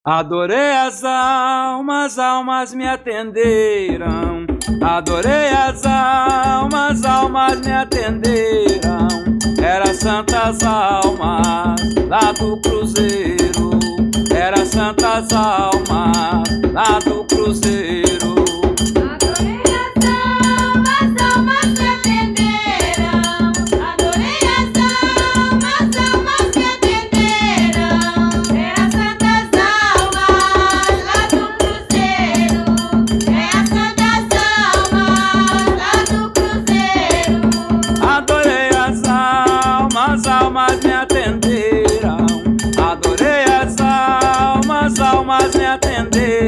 Adorei as almas me atenderam. Adorei as almas me atenderam. Era santas almas lá do cruzeiro. Era santas almas lá do cruzeiro. As almas me atenderam. Adorei as almas me atenderam.